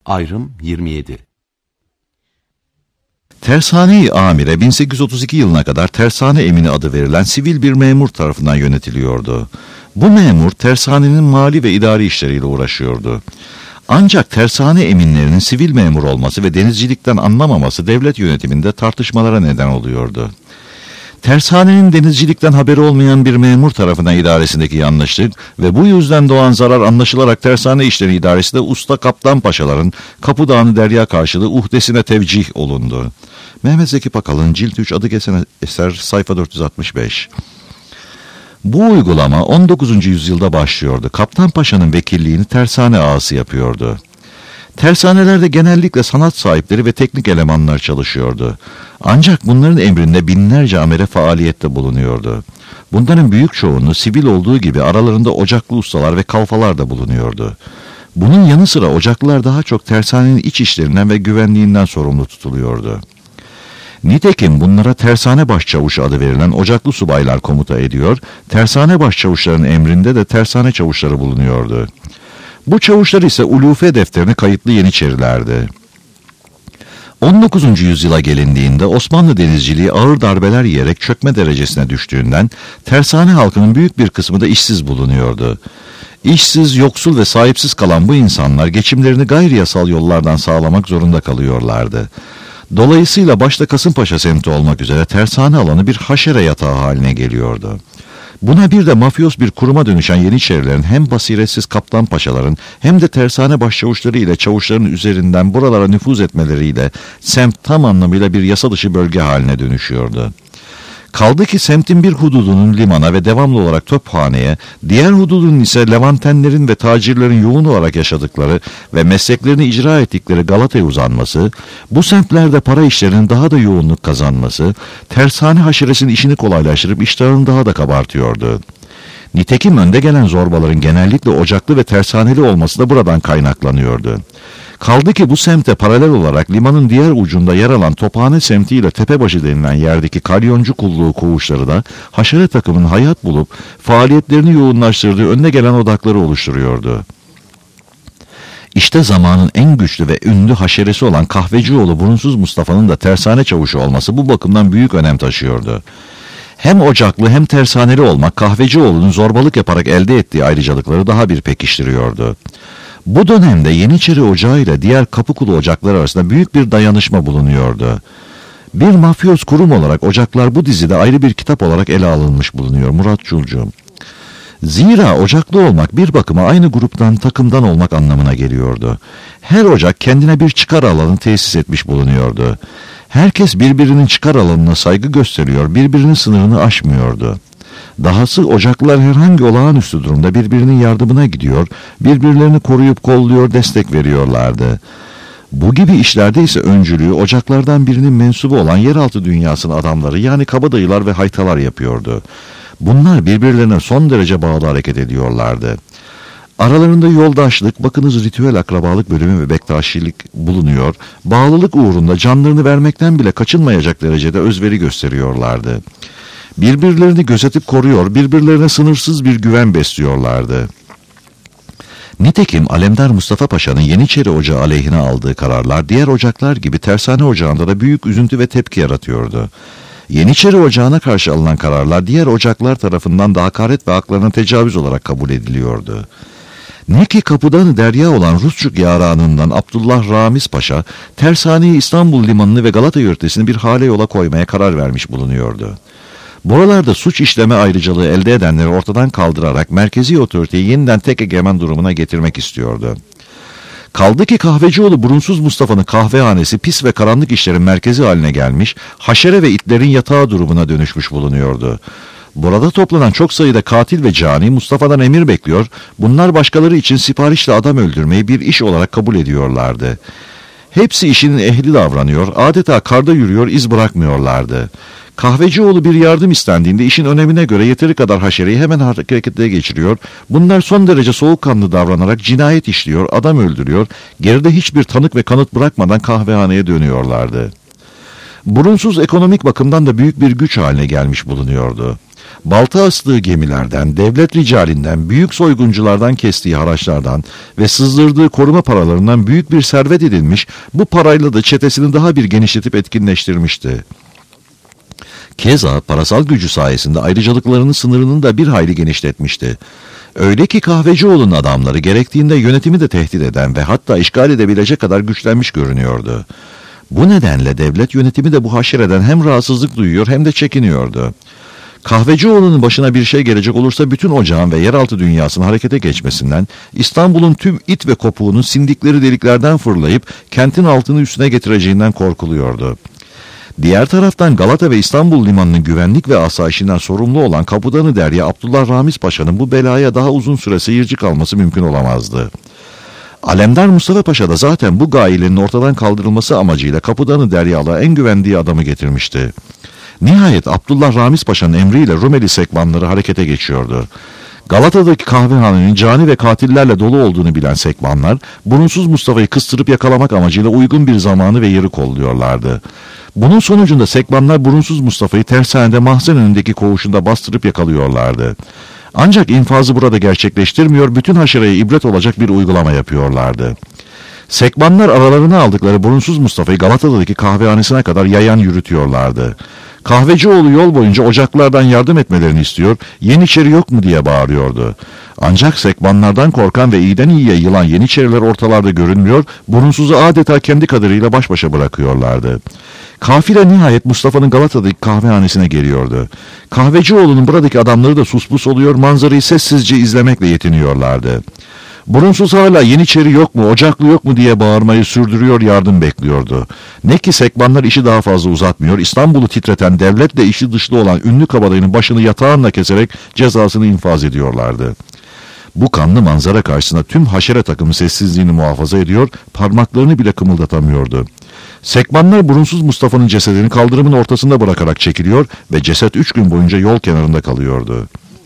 Ayrım 27. Tersane-i Amire 1832 yılına kadar tersane emini adı verilen sivil bir memur tarafından yönetiliyordu. Bu memur tersanenin mali ve idari işleriyle uğraşıyordu. Ancak tersane eminlerinin sivil memur olması ve denizcilikten anlamaması devlet yönetiminde tartışmalara neden oluyordu. Tersanenin denizcilikten haberi olmayan bir memur tarafından idaresindeki yanlışlık ve bu yüzden doğan zarar anlaşılarak tersane işleri idaresi de usta kaptan paşaların Kapıdağ'ın derya karşılığı uhdesine tevcih olundu. Mehmet Zeki Pakal'ın Cilt 3 adı geçen eser sayfa 465. Bu uygulama 19. yüzyılda başlıyordu. Kaptan Paşa'nın vekilliğini tersane ağası yapıyordu. Tersanelerde genellikle sanat sahipleri ve teknik elemanlar çalışıyordu. Ancak bunların emrinde binlerce amele faaliyette bulunuyordu. Bunların büyük çoğunluğu sivil olduğu gibi aralarında ocaklı ustalar ve kalfalar da bulunuyordu. Bunun yanı sıra ocaklılar daha çok tersanenin iç işlerinden ve güvenliğinden sorumlu tutuluyordu. Nitekim bunlara tersane başçavuşu adı verilen ocaklı subaylar komuta ediyor, tersane başçavuşlarının emrinde de tersane çavuşları bulunuyordu. Bu çavuşlar ise ulufe defterine kayıtlı yeniçerilerdi. 19. yüzyıla gelindiğinde Osmanlı denizciliği ağır darbeler yiyerek çökme derecesine düştüğünden tersane halkının büyük bir kısmı da işsiz bulunuyordu. İşsiz, yoksul ve sahipsiz kalan bu insanlar geçimlerini gayri yasal yollardan sağlamak zorunda kalıyorlardı. Dolayısıyla başta Kasımpaşa semti olmak üzere tersane alanı bir haşere yatağı haline geliyordu. Buna bir de mafyos bir kuruma dönüşen Yeniçerilerin hem basiretsiz kaptan paşaların hem de tersane başçavuşları ile çavuşların üzerinden buralara nüfuz etmeleriyle semt tam anlamıyla bir yasa dışı bölge haline dönüşüyordu. Kaldı ki semtin bir hududunun limana ve devamlı olarak tophaneye, diğer hududunun ise Levantenlerin ve tacirlerin yoğun olarak yaşadıkları ve mesleklerini icra ettikleri Galata'ya uzanması, bu semtlerde para işlerinin daha da yoğunluk kazanması, tersane haşeresinin işini kolaylaştırıp iştahını daha da kabartıyordu. Nitekim önde gelen zorbaların genellikle ocaklı ve tersaneli olması da buradan kaynaklanıyordu. Kaldı ki bu semte paralel olarak limanın diğer ucunda yer alan Tophane semti ile Tepebaşı denilen yerdeki kalyoncu kulluğu koğuşları da haşere takımının hayat bulup faaliyetlerini yoğunlaştırdığı önde gelen odakları oluşturuyordu. İşte zamanın en güçlü ve ünlü haşeresi olan Kahvecioğlu Burunsuz Mustafa'nın da tersane çavuşu olması bu bakımdan büyük önem taşıyordu. Hem ocaklı hem tersaneli olmak Kahvecioğlu'nun zorbalık yaparak elde ettiği ayrıcalıkları daha bir pekiştiriyordu. Bu dönemde Yeniçeri Ocağı ile diğer Kapıkulu ocakları arasında büyük bir dayanışma bulunuyordu. Bir mafyöz kurum olarak ocaklar bu dizide ayrı bir kitap olarak ele alınmış bulunuyor Murat Çulcu. Zira ocaklı olmak bir bakıma aynı gruptan, takımdan olmak anlamına geliyordu. Her ocak kendine bir çıkar alanı tesis etmiş bulunuyordu. Herkes birbirinin çıkar alanına saygı gösteriyor, birbirinin sınırını aşmıyordu. Dahası ocaklılar herhangi olağanüstü durumda birbirinin yardımına gidiyor, birbirlerini koruyup kolluyor, destek veriyorlardı. Bu gibi işlerde ise öncülüğü ocaklardan birinin mensubu olan yeraltı dünyasının adamları yani kabadayılar ve haytalar yapıyordu. Bunlar birbirlerine son derece bağlı hareket ediyorlardı. Aralarında yoldaşlık, bakınız ritüel akrabalık bölümü ve bektaşilik bulunuyor, bağlılık uğrunda canlarını vermekten bile kaçınmayacak derecede özveri gösteriyorlardı. Birbirlerini gözetip koruyor, birbirlerine sınırsız bir güven besliyorlardı. Nitekim Alemdar Mustafa Paşa'nın Yeniçeri Ocağı aleyhine aldığı kararlar diğer ocaklar gibi Tersane Ocağı'nda da büyük üzüntü ve tepki yaratıyordu. Yeniçeri Ocağı'na karşı alınan kararlar diğer ocaklar tarafından da hakaret ve haklarına tecavüz olarak kabul ediliyordu. Ne ki kapıdan derya olan Rusçuk yaranından Abdullah Ramiz Paşa, Tersane'yi İstanbul limanını ve Galata yörtesini bir hale yola koymaya karar vermiş bulunuyordu. Buralarda suç işleme ayrıcalığı elde edenleri ortadan kaldırarak merkezi otoriteyi yeniden tek egemen durumuna getirmek istiyordu. Kaldı ki Kahvecioğlu Burunsuz Mustafa'nın kahvehanesi pis ve karanlık işlerin merkezi haline gelmiş, haşere ve itlerin yatağı durumuna dönüşmüş bulunuyordu. Burada toplanan çok sayıda katil ve cani Mustafa'dan emir bekliyor, bunlar başkaları için siparişle adam öldürmeyi bir iş olarak kabul ediyorlardı. Hepsi işinin ehli davranıyor, adeta karda yürüyor, iz bırakmıyorlardı. Kahvecioğlu bir yardım istendiğinde işin önemine göre yeteri kadar haşereyi hemen harekete geçiriyor. Bunlar son derece soğukkanlı davranarak cinayet işliyor, adam öldürüyor, geride hiçbir tanık ve kanıt bırakmadan kahvehaneye dönüyorlardı. Burunsuz ekonomik bakımdan da büyük bir güç haline gelmiş bulunuyordu. Balta astığı gemilerden, devlet ricalinden, büyük soygunculardan kestiği haraçlardan ve sızdırdığı koruma paralarından büyük bir servet edinmiş, bu parayla da çetesini daha bir genişletip etkinleştirmişti. Keza parasal gücü sayesinde ayrıcalıklarının sınırını da bir hayli genişletmişti. Öyle ki Kahvecioğlu'nun adamları gerektiğinde yönetimi de tehdit eden ve hatta işgal edebilecek kadar güçlenmiş görünüyordu. Bu nedenle devlet yönetimi de bu haşereden hem rahatsızlık duyuyor hem de çekiniyordu. Kahvecioğlu'nun başına bir şey gelecek olursa bütün ocağın ve yeraltı dünyasının harekete geçmesinden, İstanbul'un tüm it ve kopuğunun sindikleri deliklerden fırlayıp kentin altını üstüne getireceğinden korkuluyordu. Diğer taraftan Galata ve İstanbul limanının güvenlik ve asayişinden sorumlu olan Kapıdanı Derya Abdullah Ramiz Paşa'nın bu belaya daha uzun süre seyirci kalması mümkün olamazdı. Alemdar Mustafa Paşa da zaten bu gailenin ortadan kaldırılması amacıyla Kapıdanı Derya'la en güvendiği adamı getirmişti. Nihayet Abdullah Ramiz Paşa'nın emriyle Rumeli sekmanları harekete geçiyordu. Galata'daki kahvehanenin cani ve katillerle dolu olduğunu bilen sekmanlar, burunsuz Mustafa'yı kıstırıp yakalamak amacıyla uygun bir zamanı ve yeri kolluyorlardı. Bunun sonucunda sekmanlar burunsuz Mustafa'yı tersanede mahzen önündeki koğuşunda bastırıp yakalıyorlardı. Ancak infazı burada gerçekleştirmiyor, bütün haşereye ibret olacak bir uygulama yapıyorlardı. Sekmanlar aralarına aldıkları burunsuz Mustafa'yı Galata'daki kahvehanesine kadar yayan yürütüyorlardı. Kahvecioğlu yol boyunca ocaklardan yardım etmelerini istiyor, Yeniçeri yok mu diye bağırıyordu. Ancak sekmanlardan korkan ve iyiden iyiye yılan Yeniçeriler ortalarda görünmüyor, burunsuzu adeta kendi kaderiyle baş başa bırakıyorlardı. Kafile nihayet Mustafa'nın Galata'daki kahvehanesine geliyordu. Kahvecioğlu'nun buradaki adamları da suspus oluyor, manzarayı sessizce izlemekle yetiniyorlardı. Burunsuz hala Yeniçeri yok mu, Ocaklı yok mu diye bağırmayı sürdürüyor, yardım bekliyordu. Ne ki sekmanlar işi daha fazla uzatmıyor, İstanbul'u titreten devletle işi dışlı olan ünlü kabadayının başını yatağınla keserek cezasını infaz ediyorlardı. Bu kanlı manzara karşısında tüm haşere takımı sessizliğini muhafaza ediyor, parmaklarını bile kımıldatamıyordu. Sekmanlar burunsuz Mustafa'nın cesedini kaldırımın ortasında bırakarak çekiliyor ve ceset 3 gün boyunca yol kenarında kalıyordu.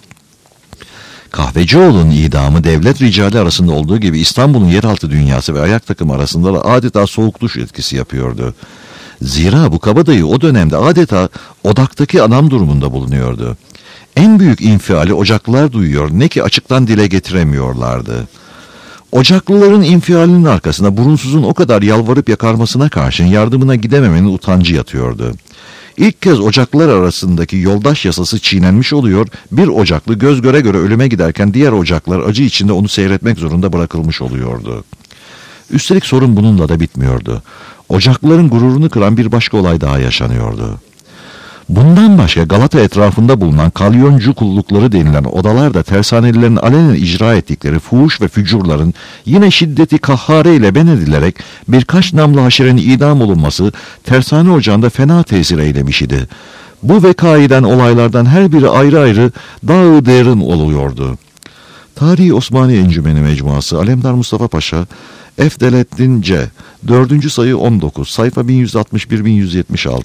Kahvecioğlu'nun idamı devlet ricali arasında olduğu gibi İstanbul'un yeraltı dünyası ve ayak takımı arasında da adeta soğuk duş etkisi yapıyordu. Zira bu kabadayı o dönemde adeta odaktaki adam durumunda bulunuyordu. En büyük infiali Ocaklılar duyuyor, ne ki açıktan dile getiremiyorlardı. Ocaklıların infialinin arkasında burunsuzun o kadar yalvarıp yakarmasına karşın yardımına gidememenin utancı yatıyordu. İlk kez Ocaklılar arasındaki yoldaş yasası çiğnenmiş oluyor, bir Ocaklı göz göre göre ölüme giderken diğer Ocaklılar acı içinde onu seyretmek zorunda bırakılmış oluyordu. Üstelik sorun bununla da bitmiyordu. Ocaklıların gururunu kıran bir başka olay daha yaşanıyordu. Bundan başka Galata etrafında bulunan kalyoncu kullukları denilen odalarda tersanelilerin alenen icra ettikleri fuhuş ve fücurların yine şiddeti kahhare ile ben edilerek birkaç namlı haşerenin idam olunması tersane ocağında fena tesir eylemiş idi. Bu vekaiden olaylardan her biri ayrı ayrı dağı derin oluyordu. Tarihi Osmaniye Encümeni Mecmuası Alemdar Mustafa Paşa, Efdelettin C. 4. sayı 19, sayfa 1161-1176.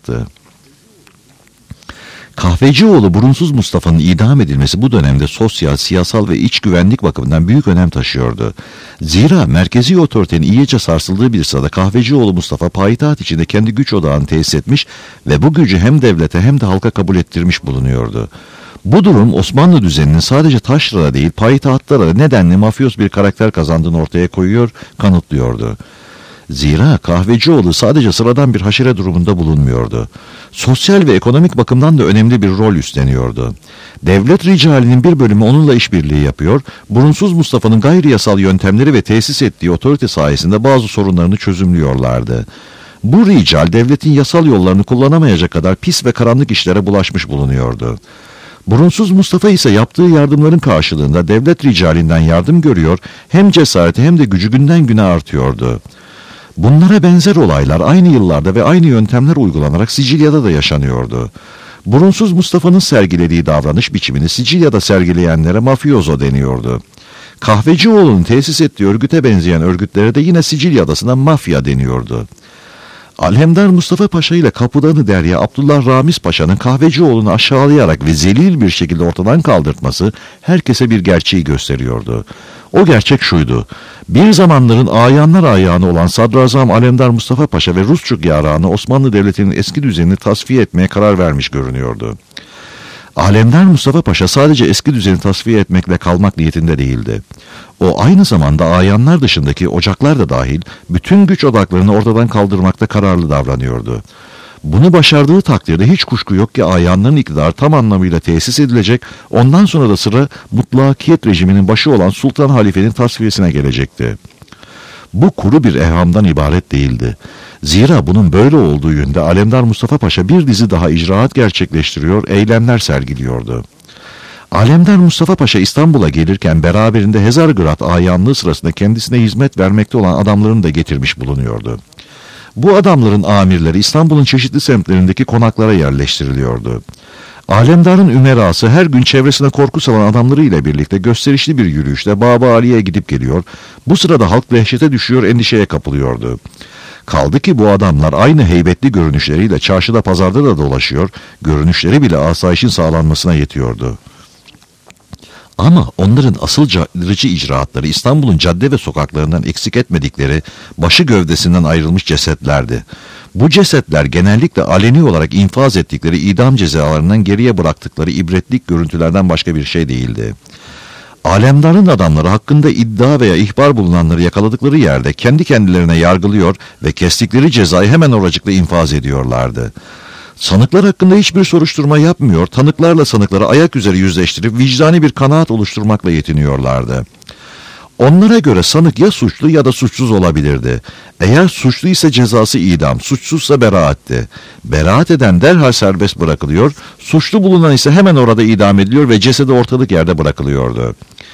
Kahvecioğlu burunsuz Mustafa'nın idam edilmesi bu dönemde sosyal, siyasal ve iç güvenlik bakımından büyük önem taşıyordu. Zira merkezi otoritenin iyice sarsıldığı bir sırada Kahvecioğlu Mustafa payitaht içinde kendi güç odağını tesis etmiş ve bu gücü hem devlete hem de halka kabul ettirmiş bulunuyordu. Bu durum Osmanlı düzeninin sadece taşrada değil payitahtlara da nedenli mafyos bir karakter kazandığını ortaya koyuyor, kanıtlıyordu. Zira Kahvecioğlu sadece sıradan bir haşere durumunda bulunmuyordu. Sosyal ve ekonomik bakımdan da önemli bir rol üstleniyordu. Devlet ricalinin bir bölümü onunla işbirliği yapıyor, burunsuz Mustafa'nın gayri yasal yöntemleri ve tesis ettiği otorite sayesinde bazı sorunlarını çözümlüyorlardı. Bu rical devletin yasal yollarını kullanamayacak kadar pis ve karanlık işlere bulaşmış bulunuyordu. Burunsuz Mustafa ise yaptığı yardımların karşılığında devlet ricalinden yardım görüyor, hem cesareti hem de gücü günden güne artıyordu. Bunlara benzer olaylar aynı yıllarda ve aynı yöntemler uygulanarak Sicilya'da da yaşanıyordu. Burunsuz Mustafa'nın sergilediği davranış biçimini Sicilya'da sergileyenlere mafiozo deniyordu. Kahvecioğlu'nun tesis ettiği örgüte benzeyen örgütlere de yine Sicilya adasına mafya deniyordu. Alemdar Mustafa Paşa ile Kapıdanı Derya Abdullah Ramiz Paşa'nın Kahvecioğlu'nu aşağılayarak ve zelil bir şekilde ortadan kaldırtması herkese bir gerçeği gösteriyordu. O gerçek şuydu: bir zamanların ayanlar ayağını olan Sadrazam Alemdar Mustafa Paşa ve Rusçuk yarağını Osmanlı Devleti'nin eski düzenini tasfiye etmeye karar vermiş görünüyordu. Alemdar Mustafa Paşa sadece eski düzeni tasfiye etmekle kalmak niyetinde değildi. O aynı zamanda ayanlar dışındaki ocaklar da dahil bütün güç odaklarını ortadan kaldırmakta kararlı davranıyordu. Bunu başardığı takdirde hiç kuşku yok ki ayanların iktidarı tam anlamıyla tesis edilecek, ondan sonra da sıra mutlakiyet rejiminin başı olan Sultan Halife'nin tasfiyesine gelecekti. Bu kuru bir evhamdan ibaret değildi. Zira bunun böyle olduğu yönde Alemdar Mustafa Paşa bir dizi daha icraat gerçekleştiriyor, eylemler sergiliyordu. Alemdar Mustafa Paşa İstanbul'a gelirken beraberinde Hezargırat ayanlığı sırasında kendisine hizmet vermekte olan adamlarını da getirmiş bulunuyordu. Bu adamların amirleri İstanbul'un çeşitli semtlerindeki konaklara yerleştiriliyordu. Alemdar'ın ümerası her gün çevresine korku salan adamları ile birlikte gösterişli bir yürüyüşle Baba Ali'ye gidip geliyor, bu sırada halk dehşete düşüyor, endişeye kapılıyordu. Kaldı ki bu adamlar aynı heybetli görünüşleriyle çarşıda pazarda da dolaşıyor, görünüşleri bile asayişin sağlanmasına yetiyordu. Ama onların asıl caydırıcı icraatları İstanbul'un cadde ve sokaklarından eksik etmedikleri başı gövdesinden ayrılmış cesetlerdi. Bu cesetler genellikle aleni olarak infaz ettikleri idam cezalarından geriye bıraktıkları ibretlik görüntülerden başka bir şey değildi. Alemdarın adamları hakkında iddia veya ihbar bulunanları yakaladıkları yerde kendi kendilerine yargılıyor ve kestikleri cezayı hemen oracıkla infaz ediyorlardı. Sanıklar hakkında hiçbir soruşturma yapmıyor, tanıklarla sanıkları ayak üzeri yüzleştirip vicdani bir kanaat oluşturmakla yetiniyorlardı. Onlara göre sanık ya suçlu ya da suçsuz olabilirdi. Eğer suçlu ise cezası idam, suçsuzsa beraatti. Beraat eden derhal serbest bırakılıyor, suçlu bulunan ise hemen orada idam ediliyor ve cesedi ortalık yerde bırakılıyordu.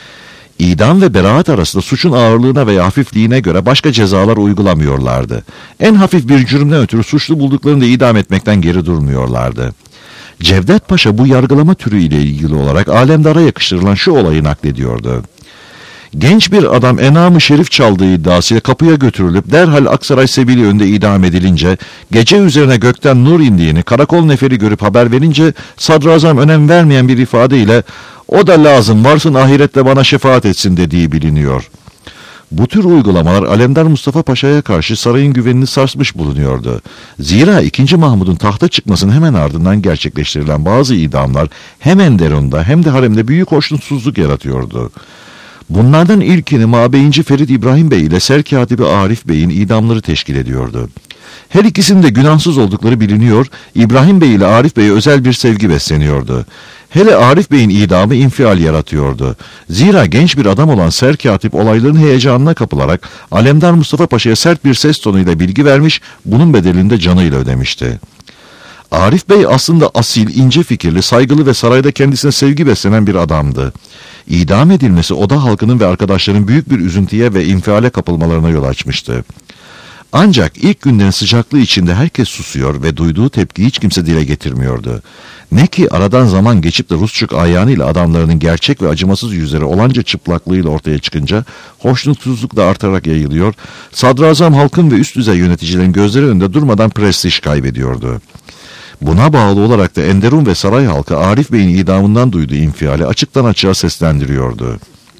İdam ve beraat arasında suçun ağırlığına veya hafifliğine göre başka cezalar uygulamıyorlardı. En hafif bir cürümden ötürü suçlu bulduklarında idam etmekten geri durmuyorlardı. Cevdet Paşa bu yargılama türü ile ilgili olarak Alemdar'a yakıştırılan şu olayı naklediyordu. Genç bir adam enam-ı şerif çaldığı iddiasıyla kapıya götürülüp derhal Aksaray Sebili önünde idam edilince, gece üzerine gökten nur indiğini karakol neferi görüp haber verince sadrazam önem vermeyen bir ifadeyle "O da lazım, varsın ahirette bana şefaat etsin" dediği biliniyor. Bu tür uygulamalar Alemdar Mustafa Paşa'ya karşı sarayın güvenini sarsmış bulunuyordu. Zira 2. Mahmud'un tahta çıkmasının hemen ardından gerçekleştirilen bazı idamlar hem Enderun'da hem de haremde büyük hoşnutsuzluk yaratıyordu. Bunlardan ilkini Mabeyinci Ferit İbrahim Bey ile Serkatibi Arif Bey'in idamları teşkil ediyordu. Her ikisinin de günahsız oldukları biliniyor, İbrahim Bey ile Arif Bey'e özel bir sevgi besleniyordu. Hele Arif Bey'in idamı infial yaratıyordu. Zira genç bir adam olan Serkatip olayların heyecanına kapılarak Alemdar Mustafa Paşa'ya sert bir ses tonuyla bilgi vermiş, bunun bedelini de canıyla ödemişti. Arif Bey aslında asil, ince fikirli, saygılı ve sarayda kendisine sevgi beslenen bir adamdı. İdam edilmesi oda halkının ve arkadaşlarının büyük bir üzüntüye ve infiale kapılmalarına yol açmıştı. Ancak ilk günlerin sıcaklığı içinde herkes susuyor ve duyduğu tepkiyi hiç kimse dile getirmiyordu. Ne ki aradan zaman geçip de Rusçuk ayağıyla adamlarının gerçek ve acımasız yüzleri olanca çıplaklığıyla ortaya çıkınca hoşnutsuzluk da artarak yayılıyor, sadrazam halkın ve üst düzey yöneticilerin gözleri önünde durmadan prestij kaybediyordu. Buna bağlı olarak da Enderun ve saray halkı Arif Bey'in idamından duyduğu infiali açıktan açığa seslendiriyordu.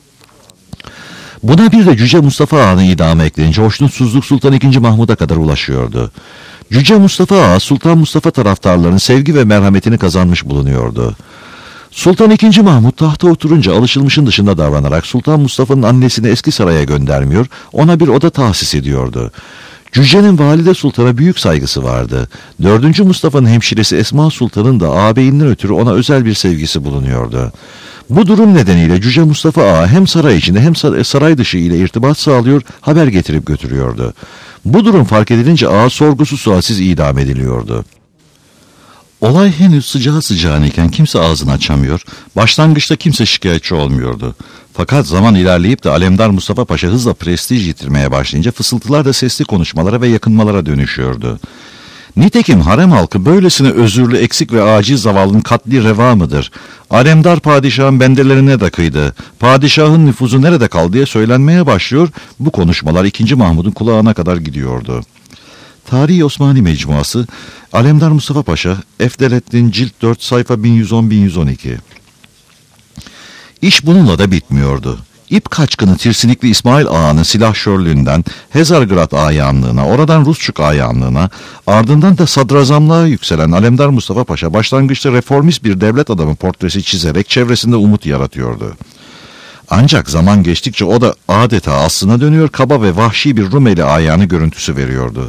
Buna bir de Cüce Mustafa Ağa'nın idamı eklenince hoşnutsuzluk Sultan II. Mahmud'a kadar ulaşıyordu. Cüce Mustafa Ağa, Sultan Mustafa taraftarlarının sevgi ve merhametini kazanmış bulunuyordu. Sultan II. Mahmud tahta oturunca alışılmışın dışında davranarak Sultan Mustafa'nın annesini eski saraya göndermiyor, ona bir oda tahsis ediyordu. Cüce'nin Valide Sultan'a büyük saygısı vardı. 4. Mustafa'nın hemşiresi Esma Sultan'ın da ağabeyinden ötürü ona özel bir sevgisi bulunuyordu. Bu durum nedeniyle Cüce Mustafa Ağa hem saray içinde hem saray dışı ile irtibat sağlıyor, haber getirip götürüyordu. Bu durum fark edilince Ağa sorgusu sualsiz idam ediliyordu. Olay henüz sıcağı sıcağınayken kimse ağzını açamıyor, başlangıçta kimse şikayetçi olmuyordu. Fakat zaman ilerleyip de Alemdar Mustafa Paşa hızla prestij yitirmeye başlayınca fısıltılar da sesli konuşmalara ve yakınmalara dönüşüyordu. Nitekim harem halkı böylesine özürlü, eksik ve aciz zavallının katli reva mıdır? Alemdar padişahın bendelerine de kıydı. Padişahın nüfuzu nerede kaldı diye söylenmeye başlıyor. Bu konuşmalar 2. Mahmud'un kulağına kadar gidiyordu. Tarihi Osmani Mecmuası, Alemdar Mustafa Paşa, Efdelettin Cilt 4 sayfa 1110-1112. İş bununla da bitmiyordu. İp kaçkını Tirsinikli İsmail Ağa'nın silahşörlüğünden Hezargrad ayanlığına, oradan Rusçuk ayanlığına, ardından da sadrazamlığa yükselen Alemdar Mustafa Paşa başlangıçta reformist bir devlet adamı portresi çizerek çevresinde umut yaratıyordu. Ancak zaman geçtikçe o da adeta aslına dönüyor, kaba ve vahşi bir Rumeli ayanı görüntüsü veriyordu.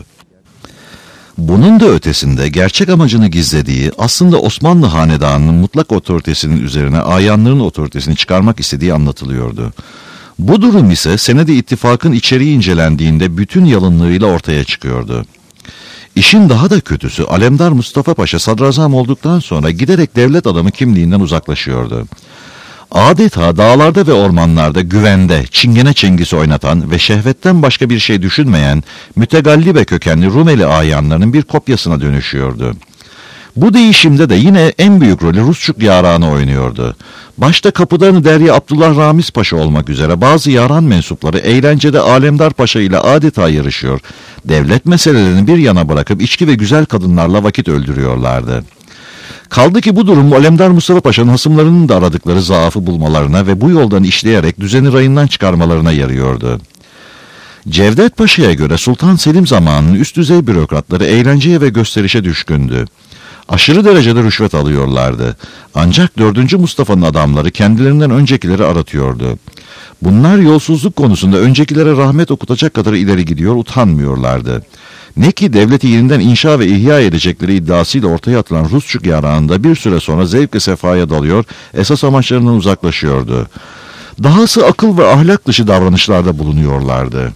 Bunun da ötesinde gerçek amacını gizlediği, aslında Osmanlı hanedanının mutlak otoritesinin üzerine ayanların otoritesini çıkarmak istediği anlatılıyordu. Bu durum ise Senedi İttifak'ın içeriği incelendiğinde bütün yalınlığıyla ortaya çıkıyordu. İşin daha da kötüsü, Alemdar Mustafa Paşa sadrazam olduktan sonra giderek devlet adamı kimliğinden uzaklaşıyordu. Adeta dağlarda ve ormanlarda güvende, çingene çengisi oynatan ve şehvetten başka bir şey düşünmeyen mütegallibe kökenli Rumeli ayanlarının bir kopyasına dönüşüyordu. Bu değişimde de yine en büyük rolü Rusçuk yaranı oynuyordu. Başta kapıdarını Derya Abdullah Ramiz Paşa olmak üzere bazı yaran mensupları eğlencede Alemdar Paşa ile adeta yarışıyor, devlet meselelerini bir yana bırakıp içki ve güzel kadınlarla vakit öldürüyorlardı. Kaldı ki bu durum Alemdar Mustafa Paşa'nın hasımlarının da aradıkları zaafı bulmalarına ve bu yoldan işleyerek düzeni rayından çıkarmalarına yarıyordu. Cevdet Paşa'ya göre Sultan Selim zamanının üst düzey bürokratları eğlenceye ve gösterişe düşkündü. Aşırı derecede rüşvet alıyorlardı. Ancak 4. Mustafa'nın adamları kendilerinden öncekileri aratıyordu. Bunlar yolsuzluk konusunda öncekilere rahmet okutacak kadar ileri gidiyor, utanmıyorlardı. Ne ki devleti yeniden inşa ve ihya edecekleri iddiasıyla ortaya atılan Rusçuk yaranında bir süre sonra zevk ve sefaya dalıyor, esas amaçlarından uzaklaşıyordu. Dahası akıl ve ahlak dışı davranışlarda bulunuyorlardı.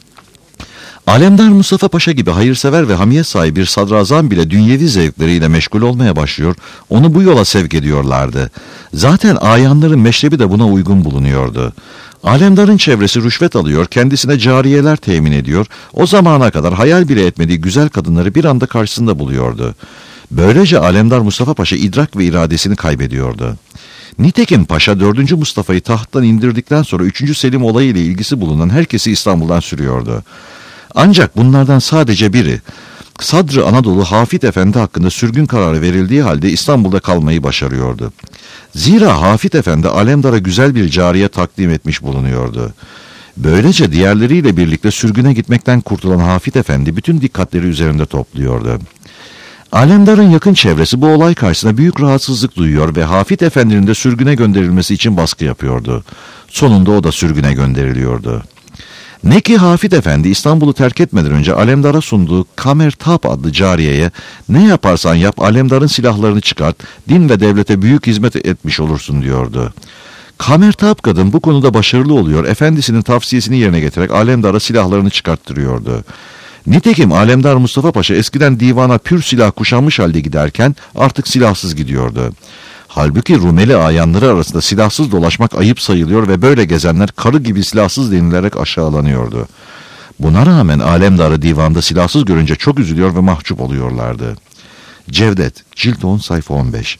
Alemdar Mustafa Paşa gibi hayırsever ve hamiyet sahibi bir sadrazam bile dünyevi zevkleriyle meşgul olmaya başlıyor, onu bu yola sevk ediyorlardı. Zaten ayanların meşrebi de buna uygun bulunuyordu. Alemdar'ın çevresi rüşvet alıyor, kendisine cariyeler temin ediyor, o zamana kadar hayal bile etmediği güzel kadınları bir anda karşısında buluyordu. Böylece Alemdar Mustafa Paşa idrak ve iradesini kaybediyordu. Nitekim Paşa 4. Mustafa'yı tahttan indirdikten sonra 3. Selim olayı ile ilgisi bulunan herkesi İstanbul'dan sürüyordu. Ancak bunlardan sadece biri, Sadrı Anadolu Hafid Efendi hakkında sürgün kararı verildiği halde İstanbul'da kalmayı başarıyordu. Zira Hafid Efendi Alemdar'a güzel bir cariye takdim etmiş bulunuyordu. Böylece diğerleriyle birlikte sürgüne gitmekten kurtulan Hafid Efendi bütün dikkatleri üzerinde topluyordu. Alemdar'ın yakın çevresi bu olay karşısında büyük rahatsızlık duyuyor ve Hafid Efendi'nin de sürgüne gönderilmesi için baskı yapıyordu. Sonunda o da sürgüne gönderiliyordu. Ne ki Hafid Efendi İstanbul'u terk etmeden önce Alemdar'a sunduğu Kamertap adlı cariyeye "Ne yaparsan yap Alemdar'ın silahlarını çıkart, din ve devlete büyük hizmet etmiş olursun" diyordu. Kamertap kadın bu konuda başarılı oluyor, efendisinin tavsiyesini yerine getirerek Alemdar'a silahlarını çıkarttırıyordu. Nitekim Alemdar Mustafa Paşa eskiden divana pür silah kuşanmış halde giderken artık silahsız gidiyordu. Halbuki Rumeli ayanları arasında silahsız dolaşmak ayıp sayılıyor ve böyle gezenler karı gibi silahsız denilerek aşağılanıyordu. Buna rağmen Alemdar'ı divanda silahsız görünce çok üzülüyor ve mahcup oluyorlardı. Cevdet, Cilt 10, sayfa 15.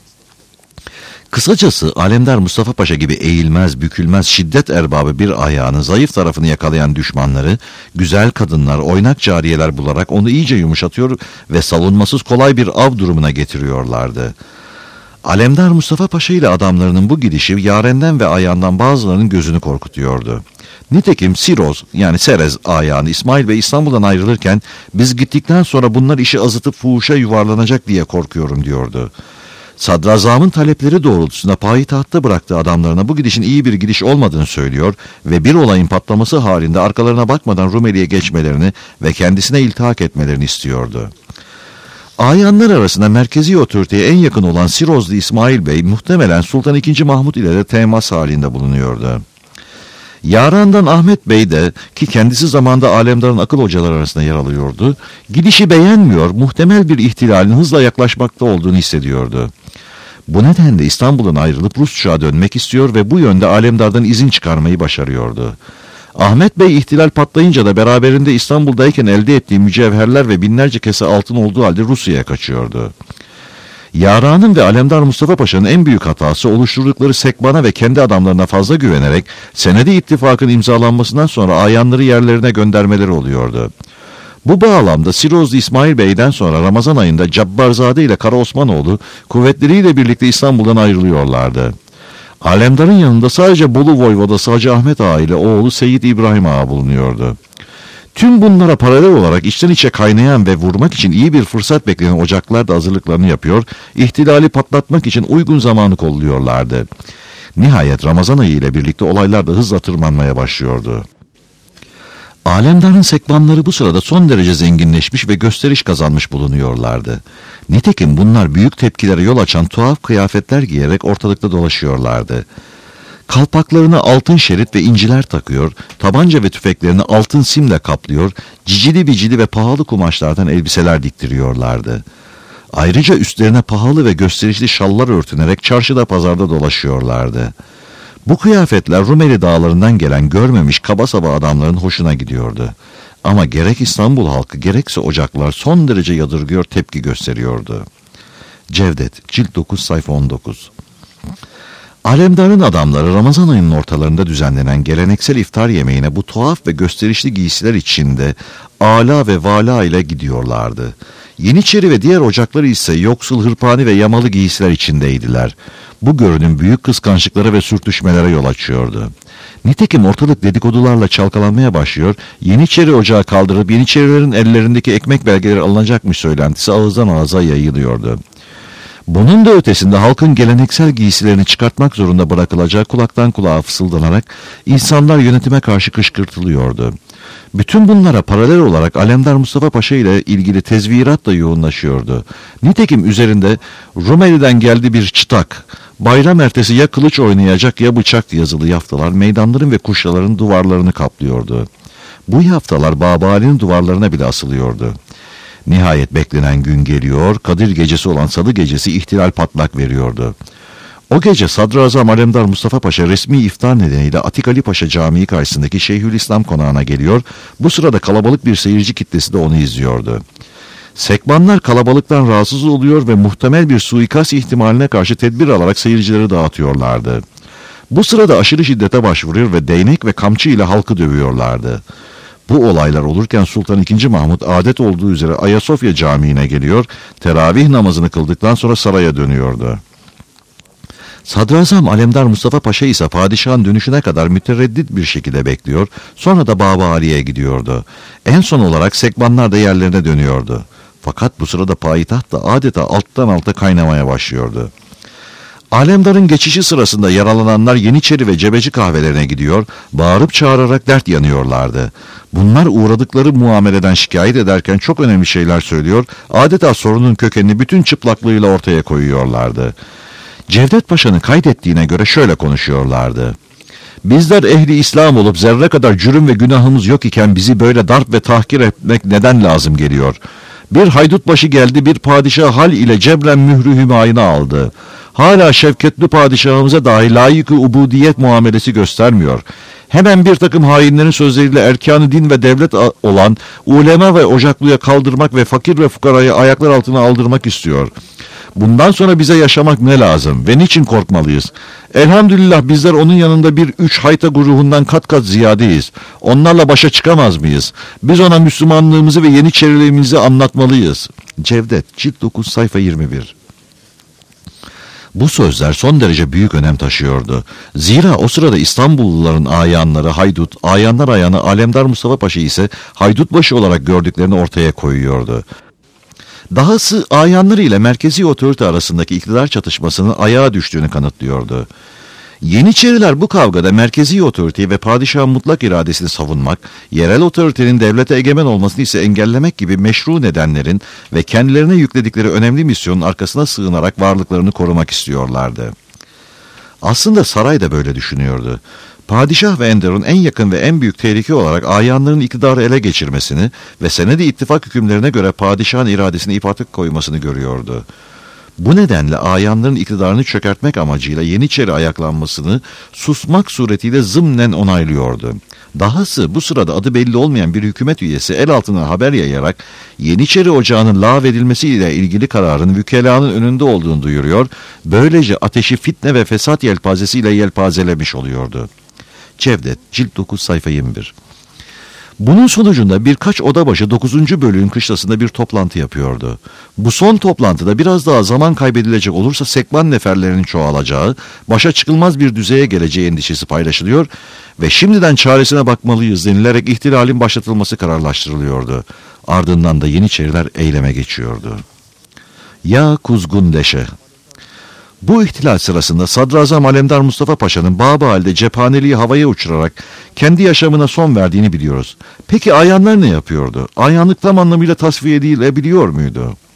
Kısacası Alemdar Mustafa Paşa gibi eğilmez, bükülmez, şiddet erbabı bir ayağının zayıf tarafını yakalayan düşmanları, güzel kadınlar, oynak cariyeler bularak onu iyice yumuşatıyor ve savunmasız kolay bir av durumuna getiriyorlardı. Alemdar Mustafa Paşa ile adamlarının bu gidişi yarenden ve ayağından bazılarının gözünü korkutuyordu. Nitekim Siroz yani Serez ayağını İsmail Bey İstanbul'dan ayrılırken "Biz gittikten sonra bunlar işi azıtıp fuhuşa yuvarlanacak diye korkuyorum" diyordu. Sadrazamın talepleri doğrultusunda payitahtta bıraktığı adamlarına bu gidişin iyi bir gidiş olmadığını söylüyor ve bir olayın patlaması halinde arkalarına bakmadan Rumeli'ye geçmelerini ve kendisine iltihak etmelerini istiyordu. Ayanlar arasında merkezi otoriteye en yakın olan Sirozlu İsmail Bey muhtemelen Sultan II. Mahmud ile de temas halinde bulunuyordu. Yaran'dan Ahmet Bey de, ki kendisi zamanda Alemdar'ın akıl hocaları arasında yer alıyordu, gidişi beğenmiyor, muhtemel bir ihtilalin hızla yaklaşmakta olduğunu hissediyordu. Bu nedenle İstanbul'dan ayrılıp Rusçuk'a dönmek istiyor ve bu yönde Alemdar'dan izin çıkarmayı başarıyordu. Ahmet Bey ihtilal patlayınca da beraberinde İstanbul'dayken elde ettiği mücevherler ve binlerce kese altın olduğu halde Rusya'ya kaçıyordu. Yaran'ın ve Alemdar Mustafa Paşa'nın en büyük hatası oluşturdukları sekbana ve kendi adamlarına fazla güvenerek Senedi İttifak'ın imzalanmasından sonra ayanları yerlerine göndermeleri oluyordu. Bu bağlamda Sirozlu İsmail Bey'den sonra Ramazan ayında Cabbarzade ile Kara Osmanoğlu kuvvetleriyle birlikte İstanbul'dan ayrılıyorlardı. Alemdar'ın yanında sadece Bolu Voyvodası Hacı Ahmet Ağa ile oğlu Seyyid İbrahim Ağa bulunuyordu. Tüm bunlara paralel olarak içten içe kaynayan ve vurmak için iyi bir fırsat bekleyen ocaklar da hazırlıklarını yapıyor, ihtilali patlatmak için uygun zamanı kolluyorlardı. Nihayet Ramazan ayı ile birlikte olaylar da hızla tırmanmaya başlıyordu. Alemdar'ın sekbanları bu sırada son derece zenginleşmiş ve gösteriş kazanmış bulunuyorlardı. Nitekim bunlar büyük tepkilere yol açan tuhaf kıyafetler giyerek ortalıkta dolaşıyorlardı. Kalpaklarına altın şerit ve inciler takıyor, tabanca ve tüfeklerini altın simle kaplıyor, cicili bicili ve pahalı kumaşlardan elbiseler diktiriyorlardı. Ayrıca üstlerine pahalı ve gösterişli şallar örtünerek çarşıda pazarda dolaşıyorlardı. Bu kıyafetler Rumeli dağlarından gelen görmemiş kaba saba adamların hoşuna gidiyordu. Ama gerek İstanbul halkı gerekse ocaklar son derece yadırgıyor, tepki gösteriyordu. Cevdet, cilt 9, sayfa 19. Alemdar'ın adamları Ramazan ayının ortalarında düzenlenen geleneksel iftar yemeğine bu tuhaf ve gösterişli giysiler içinde ala ve vala ile gidiyorlardı. Yeniçeri ve diğer ocakları ise yoksul, hırpani ve yamalı giysiler içindeydiler. Bu görünüm büyük kıskançlıklara ve sürtüşmelere yol açıyordu. Nitekim ortalık dedikodularla çalkalanmaya başlıyor, Yeniçeri ocağı kaldırıp Yeniçerilerin ellerindeki ekmek belgeleri alınacakmış söylentisi ağızdan ağza yayılıyordu. Bunun da ötesinde halkın geleneksel giysilerini çıkartmak zorunda bırakılacağı kulaktan kulağa fısıldanarak insanlar yönetime karşı kışkırtılıyordu. Bütün bunlara paralel olarak Alemdar Mustafa Paşa ile ilgili tezvirat da yoğunlaşıyordu. Nitekim üzerinde Rumeli'den geldi bir çıtak, bayram ertesi ya kılıç oynayacak ya bıçak yazılı yaftalar meydanların ve kuşlaların duvarlarını kaplıyordu. Bu yaftalar Babali'nin duvarlarına bile asılıyordu. Nihayet beklenen gün geliyor, Kadir gecesi olan Salı gecesi ihtilal patlak veriyordu. O gece Sadrazam Alemdar Mustafa Paşa resmi iftar nedeniyle Atik Ali Paşa Camii karşısındaki Şeyhülislam konağına geliyor, bu sırada kalabalık bir seyirci kitlesi de onu izliyordu. Sekbanlar kalabalıktan rahatsız oluyor ve muhtemel bir suikast ihtimaline karşı tedbir alarak seyircileri dağıtıyorlardı. Bu sırada aşırı şiddete başvuruyor ve değnek ve kamçı ile halkı dövüyorlardı. Bu olaylar olurken Sultan II. Mahmut adet olduğu üzere Ayasofya Camii'ne geliyor, teravih namazını kıldıktan sonra saraya dönüyordu. Sadrazam Alemdar Mustafa Paşa ise padişahın dönüşüne kadar mütereddit bir şekilde bekliyor, sonra da Babali'ye gidiyordu. En son olarak sekbanlar da yerlerine dönüyordu. Fakat bu sırada payitaht da adeta alttan alta kaynamaya başlıyordu. Alemdar'ın geçişi sırasında yaralananlar Yeniçeri ve Cebeci kahvelerine gidiyor, bağırıp çağırarak dert yanıyorlardı. Bunlar uğradıkları muameleden şikayet ederken çok önemli şeyler söylüyor, adeta sorunun kökenini bütün çıplaklığıyla ortaya koyuyorlardı. Cevdet Paşa'nın kaydettiğine göre şöyle konuşuyorlardı. Bizler ehli İslam olup zerre kadar cürüm ve günahımız yok iken bizi böyle darp ve tahkir etmek neden lazım geliyor? Bir haydutbaşı geldi, bir padişah hal ile cebren mührü hümayını aldı. Hala şevketli padişahımıza dahi layık-ı ubudiyet muamelesi göstermiyor. Hemen bir takım hainlerin sözleriyle erkan-ı din ve devlet olan ulema ve ocaklıya kaldırmak ve fakir ve fukarayı ayaklar altına aldırmak istiyor. Bundan sonra bize yaşamak ne lazım ve niçin korkmalıyız? Elhamdülillah bizler onun yanında bir 3 hayta guruhundan kat kat ziyadeyiz. Onlarla başa çıkamaz mıyız? Biz ona Müslümanlığımızı ve Yeniçeriliğimizi anlatmalıyız. Cevdet, cilt 9, sayfa 21. Bu sözler son derece büyük önem taşıyordu. Zira o sırada İstanbulluların ayanları haydut, ayanlar ayanı Alemdar Mustafa Paşa ise haydutbaşı olarak gördüklerini ortaya koyuyordu. Dahası ayanları ile merkezi otorite arasındaki iktidar çatışmasının ayağa düştüğünü kanıtlıyordu. Yeniçeriler bu kavgada merkezi otoriteyi ve padişahın mutlak iradesini savunmak, yerel otoritenin devlete egemen olmasını ise engellemek gibi meşru nedenlerin ve kendilerine yükledikleri önemli misyonun arkasına sığınarak varlıklarını korumak istiyorlardı. Aslında saray da böyle düşünüyordu. Padişah ve Enderun en yakın ve en büyük tehlike olarak ayanların iktidarı ele geçirmesini ve senedi ittifak hükümlerine göre padişahın iradesini ipatık koymasını görüyordu. Bu nedenle ayanların iktidarını çökertmek amacıyla Yeniçeri ayaklanmasını susmak suretiyle zımnen onaylıyordu. Dahası bu sırada adı belli olmayan bir hükümet üyesi el altına haber yayarak Yeniçeri Ocağı'nın lağvedilmesiyle ilgili kararın vükelanın önünde olduğunu duyuruyor, böylece ateşi fitne ve fesat yelpazesiyle yelpazelemiş oluyordu. Cevdet, cilt 9, sayfa 21. Bunun sonucunda birkaç odabaşı 9. bölüğün kışlasında bir toplantı yapıyordu. Bu son toplantıda biraz daha zaman kaybedilecek olursa Sekban neferlerinin çoğalacağı, başa çıkılmaz bir düzeye geleceği endişesi paylaşılıyor ve şimdiden çaresine bakmalıyız denilerek ihtilalin başlatılması kararlaştırılıyordu. Ardından da Yeniçeriler eyleme geçiyordu. Ya kuzgun leşe! Bu ihtilal sırasında Sadrazam Alemdar Mustafa Paşa'nın Baba halde cephaneliği havaya uçurarak kendi yaşamına son verdiğini biliyoruz. Peki ayanlar ne yapıyordu? Ayanlık tam anlamıyla tasfiye edilebiliyor muydu?